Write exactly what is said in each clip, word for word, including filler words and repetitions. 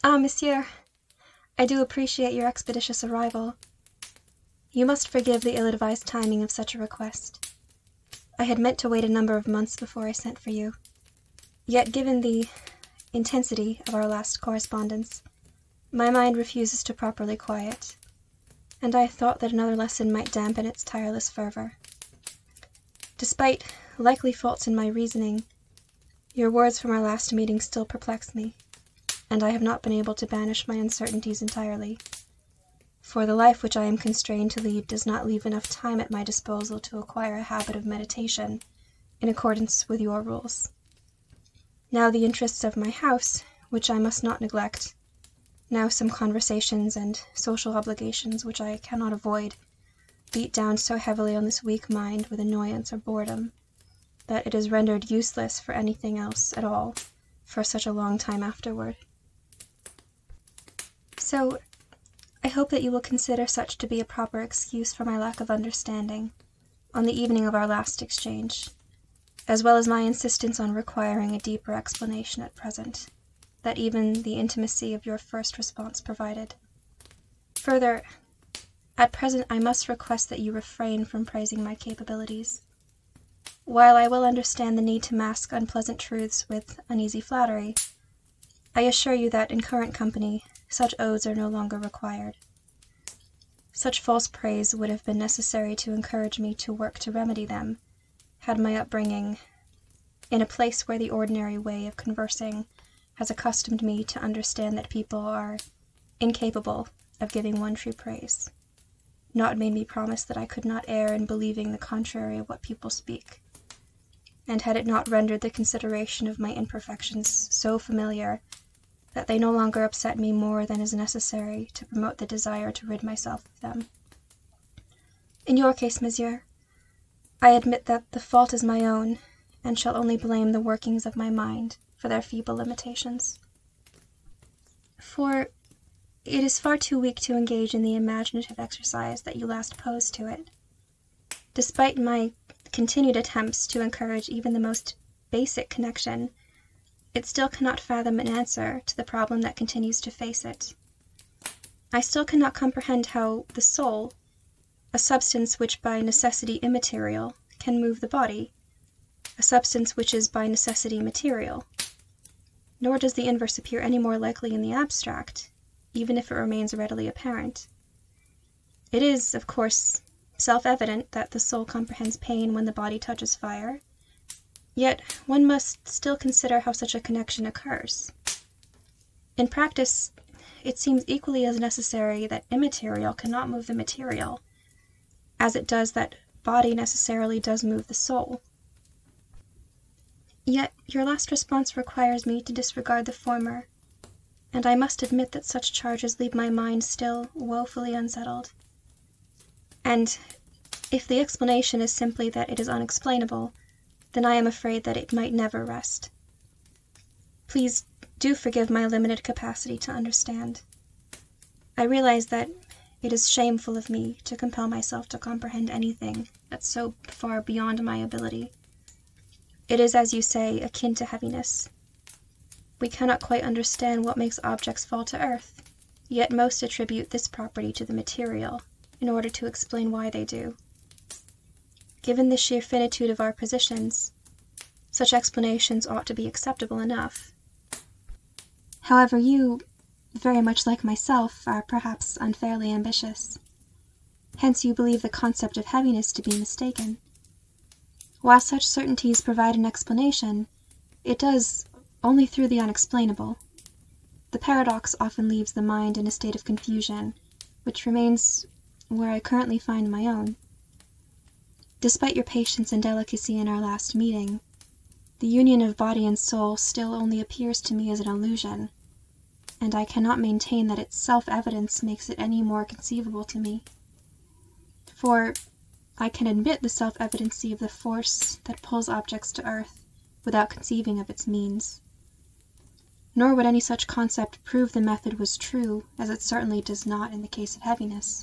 Ah, monsieur, I do appreciate your expeditious arrival. You must forgive the ill-advised timing of such a request. I had meant to wait a number of months before I sent for you. Yet, given the intensity of our last correspondence, my mind refuses to properly quiet, and I thought that another lesson might dampen its tireless fervor. Despite likely faults in my reasoning, your words from our last meeting still perplex me, and I have not been able to banish my uncertainties entirely, for the life which I am constrained to lead does not leave enough time at my disposal to acquire a habit of meditation in accordance with your rules. Now the interests of my house, which I must not neglect, now some conversations and social obligations which I cannot avoid, beat down so heavily on this weak mind with annoyance or boredom, that it is rendered useless for anything else at all for such a long time afterward. So, I hope that you will consider such to be a proper excuse for my lack of understanding on the evening of our last exchange, as well as my insistence on requiring a deeper explanation at present, that even the intimacy of your first response provided. Further, at present I must request that you refrain from praising my capabilities. While I will understand the need to mask unpleasant truths with uneasy flattery, I assure you that in current company such odes are no longer required. Such false praise would have been necessary to encourage me to work to remedy them, had my upbringing, in a place where the ordinary way of conversing has accustomed me to understand that people are incapable of giving one true praise, not made me promise that I could not err in believing the contrary of what people speak, and had it not rendered the consideration of my imperfections so familiar that they no longer upset me more than is necessary to promote the desire to rid myself of them. In your case, monsieur, I admit that the fault is my own, and shall only blame the workings of my mind for their feeble limitations. For it is far too weak to engage in the imaginative exercise that you last posed to it. Despite my continued attempts to encourage even the most basic connection, it still cannot fathom an answer to the problem that continues to face it. I still cannot comprehend how the soul, a substance which by necessity immaterial, can move the body, a substance which is by necessity material. Nor does the inverse appear any more likely in the abstract, even if it remains readily apparent. It is, of course, self-evident that the soul comprehends pain when the body touches fire, yet one must still consider how such a connection occurs. In practice, it seems equally as necessary that immaterial cannot move the material, as it does that body necessarily does move the soul. Yet your last response requires me to disregard the former, and I must admit that such charges leave my mind still woefully unsettled. And if the explanation is simply that it is unexplainable, then I am afraid that it might never rest. Please do forgive my limited capacity to understand. I realize that it is shameful of me to compel myself to comprehend anything that's so far beyond my ability. It is, as you say, akin to heaviness. We cannot quite understand what makes objects fall to earth, yet most attribute this property to the material in order to explain why they do. Given the sheer finitude of our positions, such explanations ought to be acceptable enough. However, you, very much like myself, are perhaps unfairly ambitious. Hence you believe the concept of heaviness to be mistaken. While such certainties provide an explanation, it does only through the unexplainable. The paradox often leaves the mind in a state of confusion, which remains where I currently find my own. Despite your patience and delicacy in our last meeting, the union of body and soul still only appears to me as an illusion, and I cannot maintain that its self-evidence makes it any more conceivable to me. For I can admit the self-evidency of the force that pulls objects to earth without conceiving of its means. Nor would any such concept prove the method was true, as it certainly does not in the case of heaviness.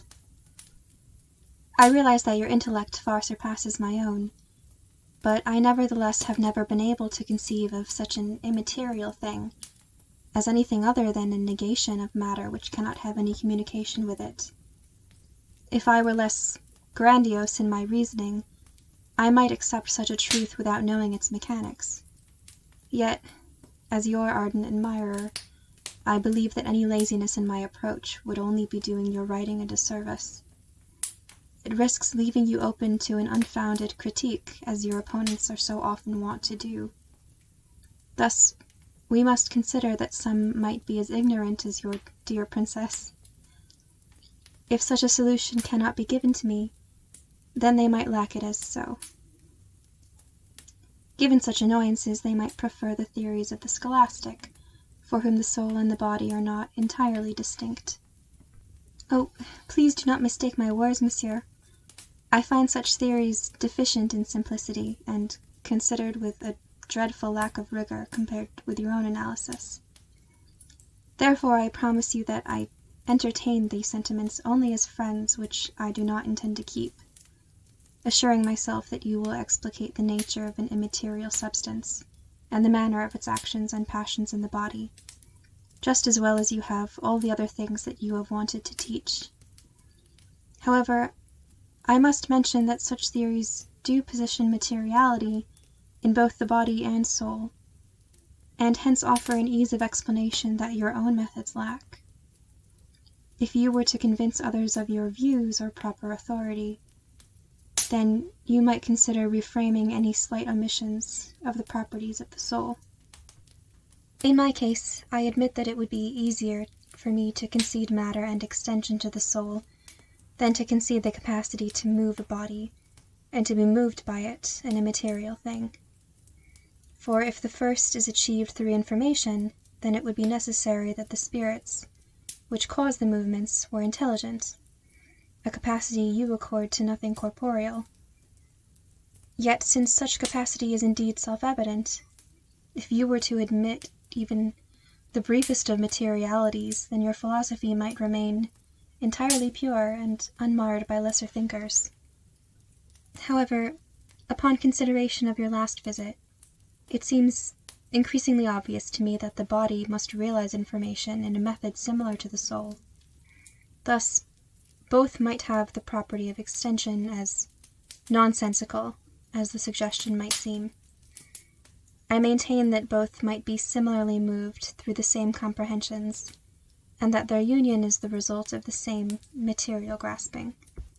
I realize that your intellect far surpasses my own, but I nevertheless have never been able to conceive of such an immaterial thing as anything other than a negation of matter which cannot have any communication with it. If I were less grandiose in my reasoning, I might accept such a truth without knowing its mechanics. Yet, as your ardent admirer, I believe that any laziness in my approach would only be doing your writing a disservice. It risks leaving you open to an unfounded critique, as your opponents are so often wont to do. Thus, we must consider that some might be as ignorant as your dear princess. If such a solution cannot be given to me, then they might lack it as so. Given such annoyances, they might prefer the theories of the scholastic, for whom the soul and the body are not entirely distinct. Oh, please do not mistake my words, monsieur. I find such theories deficient in simplicity, and considered with a dreadful lack of rigor compared with your own analysis. Therefore I promise you that I entertain these sentiments only as friends which I do not intend to keep, assuring myself that you will explicate the nature of an immaterial substance, and the manner of its actions and passions in the body, just as well as you have all the other things that you have wanted to teach. However, I must mention that such theories do position materiality in both the body and soul, and hence offer an ease of explanation that your own methods lack. If you were to convince others of your views or proper authority, then you might consider reframing any slight omissions of the properties of the soul. In my case, I admit that it would be easier for me to concede matter and extension to the soul than to concede the capacity to move a body, and to be moved by it, an immaterial thing. For if the first is achieved through information, then it would be necessary that the spirits, which cause the movements, were intelligent, a capacity you accord to nothing corporeal. Yet, since such capacity is indeed self-evident, if you were to admit even the briefest of materialities, then your philosophy might remain entirely pure and unmarred by lesser thinkers. However, upon consideration of your last visit, it seems increasingly obvious to me that the body must realize information in a method similar to the soul. Thus, both might have the property of extension, as nonsensical as the suggestion might seem. I maintain that both might be similarly moved through the same comprehensions, and that their union is the result of the same material grasping.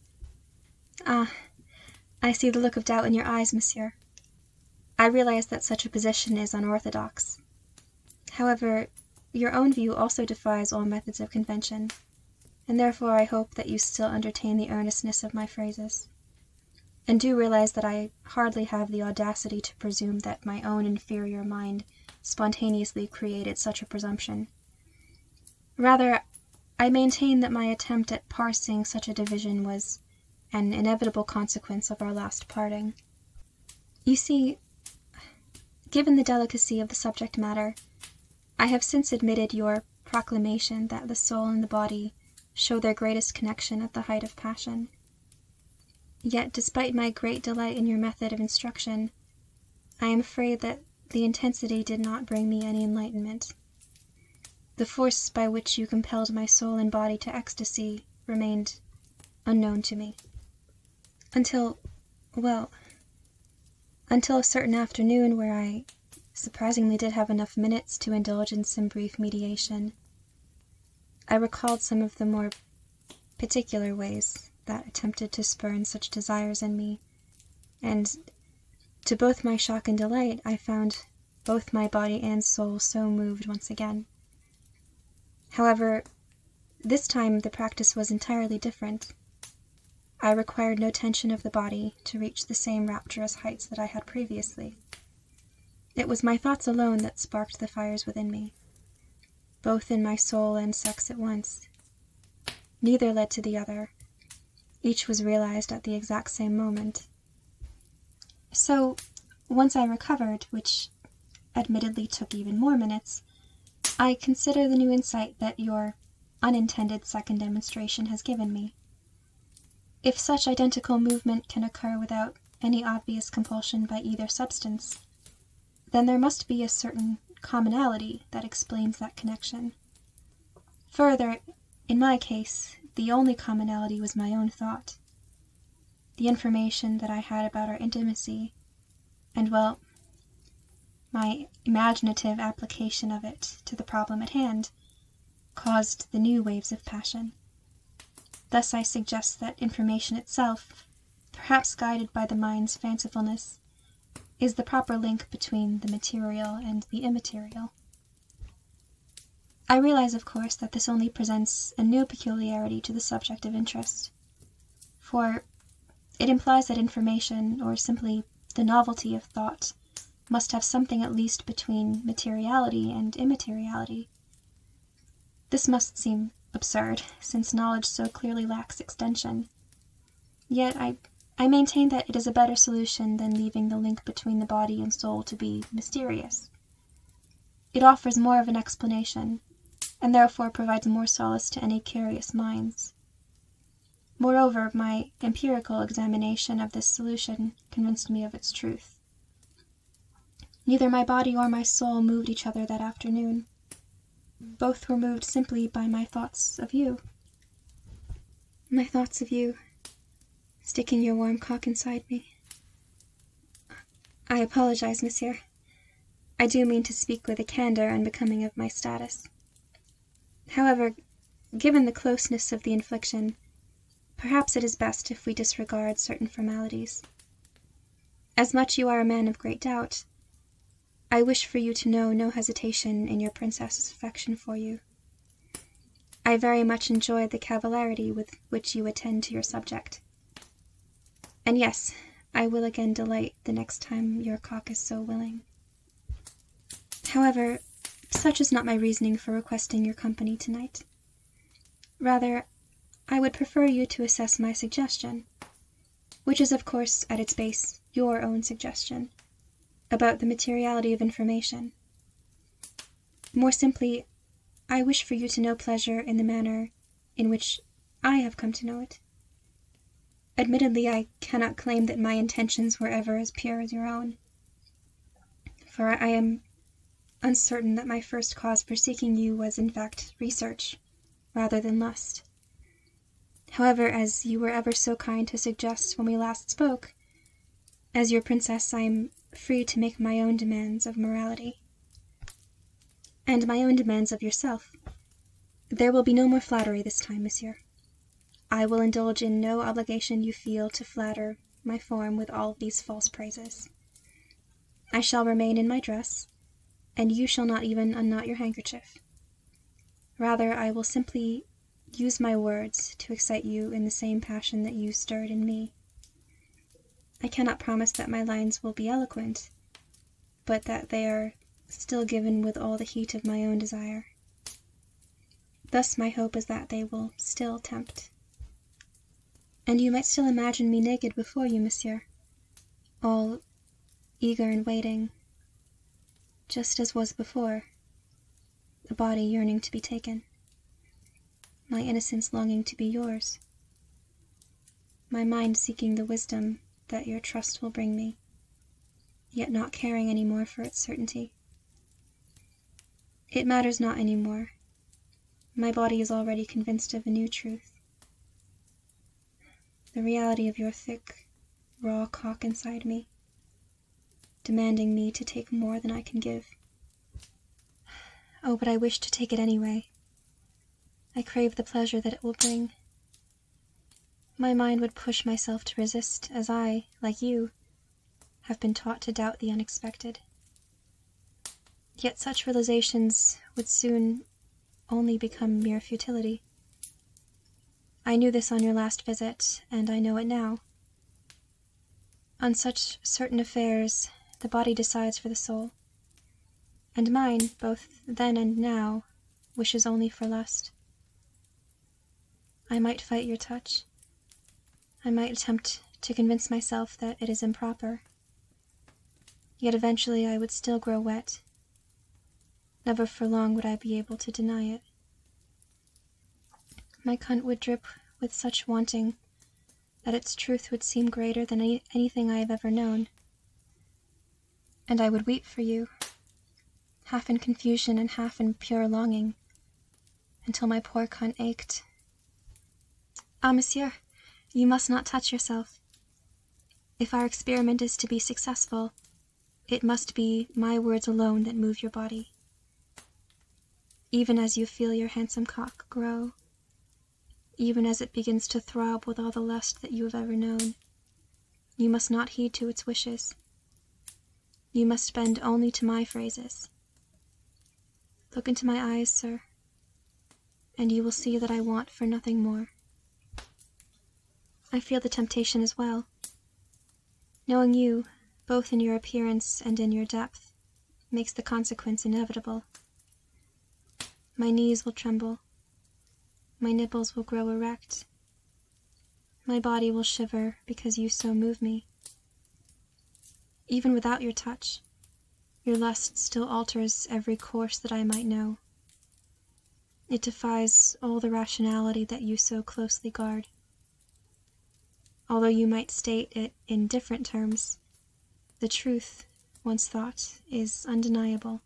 Ah, I see the look of doubt in your eyes, monsieur. I realize that such a position is unorthodox. However, your own view also defies all methods of convention, and therefore I hope that you still entertain the earnestness of my phrases, and do realize that I hardly have the audacity to presume that my own inferior mind spontaneously created such a presumption. Rather, I maintain that my attempt at parsing such a division was an inevitable consequence of our last parting. You see, given the delicacy of the subject matter, I have since admitted your proclamation that the soul and the body show their greatest connection at the height of passion. Yet, despite my great delight in your method of instruction, I am afraid that the intensity did not bring me any enlightenment. The force by which you compelled my soul and body to ecstasy remained unknown to me. Until, well, until a certain afternoon where I surprisingly did have enough minutes to indulge in some brief mediation. I recalled some of the more particular ways that attempted to spurn such desires in me, and to both my shock and delight, I found both my body and soul so moved once again. However, this time the practice was entirely different. I required no tension of the body to reach the same rapturous heights that I had previously. It was my thoughts alone that sparked the fires within me, both in my soul and sex at once. Neither led to the other. Each was realized at the exact same moment. So, once I recovered, which admittedly took even more minutes, I consider the new insight that your unintended second demonstration has given me. If such identical movement can occur without any obvious compulsion by either substance, then there must be a certain commonality that explains that connection. Further, in my case, the only commonality was my own thought. The information that I had about our intimacy, and, well, my imaginative application of it to the problem at hand, caused the new waves of passion. Thus I suggest that information itself, perhaps guided by the mind's fancifulness, is the proper link between the material and the immaterial. I realize, of course, that this only presents a new peculiarity to the subject of interest, for it implies that information, or simply the novelty of thought, must have something at least between materiality and immateriality. This must seem absurd, since knowledge so clearly lacks extension. Yet I, I maintain that it is a better solution than leaving the link between the body and soul to be mysterious. It offers more of an explanation, and therefore provides more solace to any curious minds. Moreover, my empirical examination of this solution convinced me of its truth. Neither my body or my soul moved each other that afternoon. Both were moved simply by my thoughts of you. My thoughts of you, sticking your warm cock inside me. I apologize, monsieur. I do mean to speak with a candor unbecoming of my status. However, given the closeness of the infliction, perhaps it is best if we disregard certain formalities. As much you are a man of great doubt, I wish for you to know no hesitation in your princess's affection for you. I very much enjoy the cavalierity with which you attend to your subject. And yes, I will again delight the next time your cock is so willing. However, such is not my reasoning for requesting your company tonight. Rather, I would prefer you to assess my suggestion, which is of course at its base your own suggestion, about the materiality of information. More simply, I wish for you to know pleasure in the manner in which I have come to know it. Admittedly, I cannot claim that my intentions were ever as pure as your own, for I am uncertain that my first cause for seeking you was in fact research, rather than lust. However, as you were ever so kind to suggest when we last spoke, as your princess I am free to make my own demands of morality, and my own demands of yourself. There will be no more flattery this time, monsieur. I will indulge in no obligation you feel to flatter my form with all these false praises. I shall remain in my dress, and you shall not even unknot your handkerchief. Rather, I will simply use my words to excite you in the same passion that you stirred in me. I cannot promise that my lines will be eloquent, but that they are still given with all the heat of my own desire. Thus my hope is that they will still tempt. And you might still imagine me naked before you, monsieur, all eager and waiting, just as was before, a body yearning to be taken, my innocence longing to be yours, my mind seeking the wisdom that your trust will bring me, yet not caring any more for its certainty. It matters not any more. My body is already convinced of a new truth. The reality of your thick, raw cock inside me, demanding me to take more than I can give. Oh, but I wish to take it anyway. I crave the pleasure that it will bring. My mind would push myself to resist, as I, like you, have been taught to doubt the unexpected. Yet such realizations would soon only become mere futility. I knew this on your last visit, and I know it now. On such certain affairs, the body decides for the soul, and mine, both then and now, wishes only for lust. I might fight your touch. I might attempt to convince myself that it is improper. Yet eventually I would still grow wet. Never for long would I be able to deny it. My cunt would drip with such wanting that its truth would seem greater than any, anything I have ever known. And I would weep for you, half in confusion and half in pure longing, until my poor cunt ached. Ah, monsieur, you must not touch yourself. If our experiment is to be successful, it must be my words alone that move your body. Even as you feel your handsome cock grow, even as it begins to throb with all the lust that you have ever known, you must not heed to its wishes. You must bend only to my phrases. Look into my eyes, sir, and you will see that I want for nothing more. I feel the temptation as well. Knowing you, both in your appearance and in your depth, makes the consequence inevitable. My knees will tremble. My nipples will grow erect. My body will shiver because you so move me. Even without your touch, your lust still alters every course that I might know. It defies all the rationality that you so closely guard. Although you might state it in different terms, the truth, once thought, is undeniable.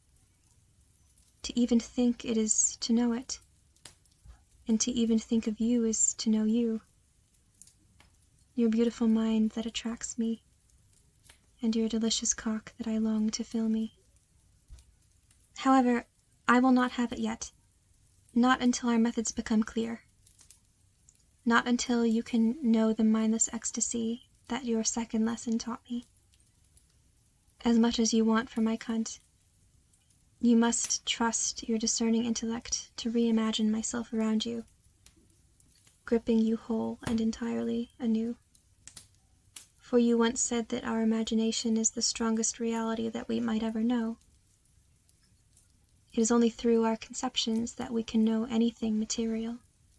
To even think it is to know it, and to even think of you is to know you. Your beautiful mind that attracts me, and your delicious cock that I long to fill me. However, I will not have it yet, not until our methods become clear. Not until you can know the mindless ecstasy that your second lesson taught me. As much as you want for my cunt, you must trust your discerning intellect to reimagine myself around you, gripping you whole and entirely anew. For you once said that our imagination is the strongest reality that we might ever know. It is only through our conceptions that we can know anything material.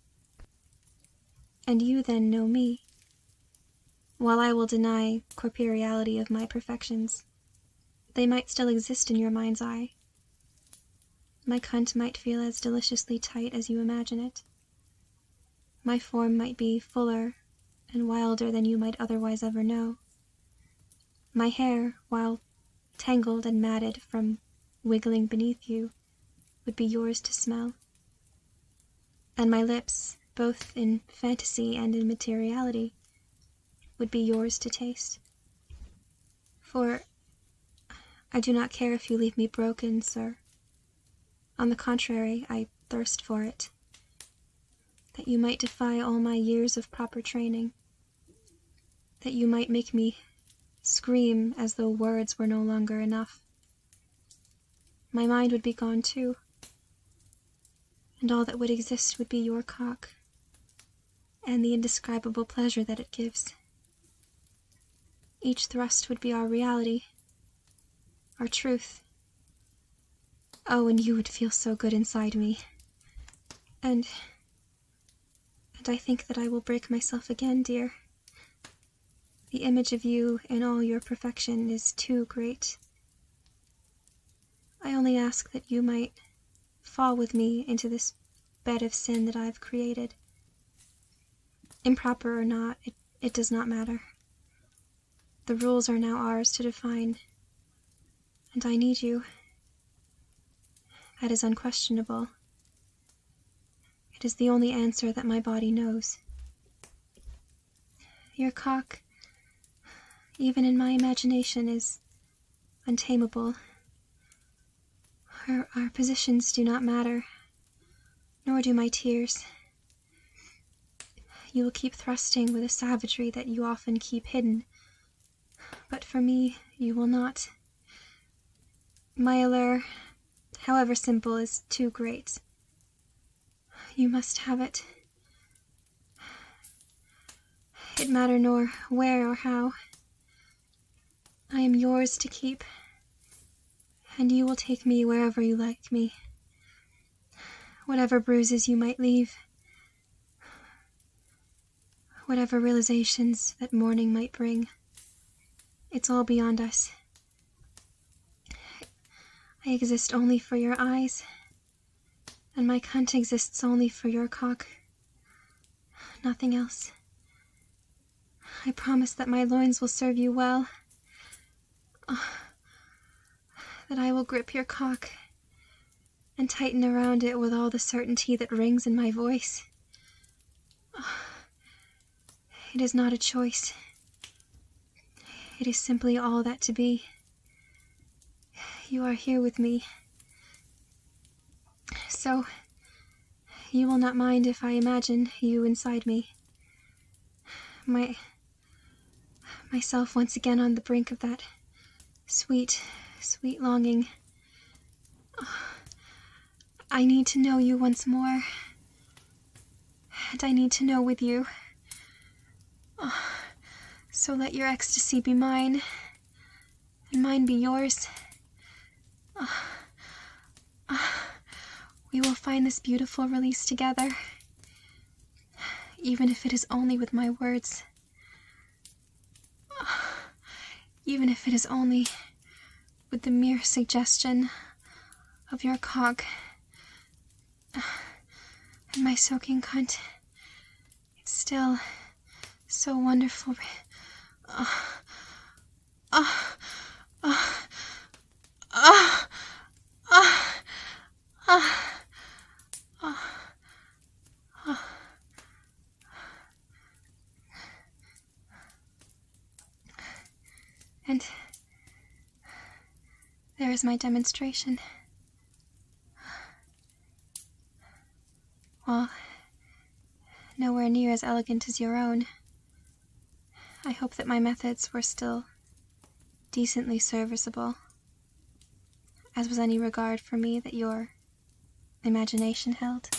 And you then know me. While I will deny corporeality of my perfections, they might still exist in your mind's eye. My cunt might feel as deliciously tight as you imagine it. My form might be fuller and wilder than you might otherwise ever know. My hair, while tangled and matted from wiggling beneath you, would be yours to smell. And my lips, both in fantasy and in materiality, would be yours to taste. For I do not care if you leave me broken, sir. On the contrary, I thirst for it, that you might defy all my years of proper training, that you might make me scream as though words were no longer enough. My mind would be gone too, and all that would exist would be your cock, and the indescribable pleasure that it gives. Each thrust would be our reality, our truth. Oh, and you would feel so good inside me. And... and I think that I will break myself again, dear. The image of you in all your perfection is too great. I only ask that you might fall with me into this bed of sin that I have created. Improper or not, it, it does not matter. The rules are now ours to define, and I need you. That is unquestionable. It is the only answer that my body knows. Your cock, even in my imagination, is untamable. Our, our positions do not matter, nor do my tears. You will keep thrusting with a savagery that you often keep hidden, but for me you will not. My allure, however simple, is too great. You must have it. It matter nor where or how. I am yours to keep, and you will take me wherever you like me. Whatever bruises you might leave, whatever realizations that morning might bring, it's all beyond us. I exist only for your eyes, and my cunt exists only for your cock. Nothing else. I promise that my loins will serve you well. Oh, that I will grip your cock and tighten around it with all the certainty that rings in my voice. It is not a choice. It is simply all that to be. You are here with me. So, you will not mind if I imagine you inside me. My... myself once again on the brink of that sweet, sweet longing. I need to know you once more. And I need to know with you. So let your ecstasy be mine, and mine be yours. We will find this beautiful release together, even if it is only with my words. Even if it is only with the mere suggestion of your cock and my soaking cunt. It's still so wonderful. Ah, ah, ah, ah, ah, ah, ah, ah. And there is my demonstration. While nowhere near as elegant as your own, I hope that my methods were still decently serviceable, as was any regard for me that your imagination held.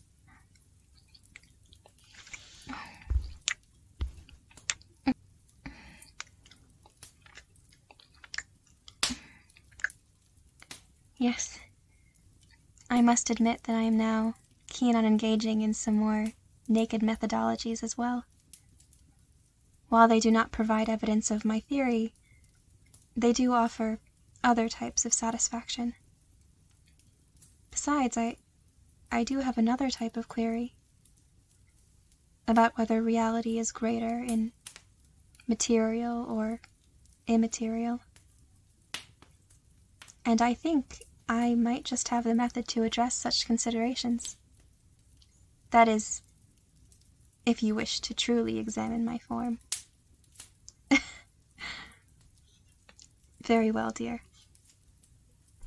Yes, I must admit that I am now keen on engaging in some more naked methodologies as well. While they do not provide evidence of my theory, they do offer other types of satisfaction. Besides, I, I do have another type of query about whether reality is greater in material or immaterial. And I think I might just have the method to address such considerations. That is, if you wish to truly examine my form. Very well, dear.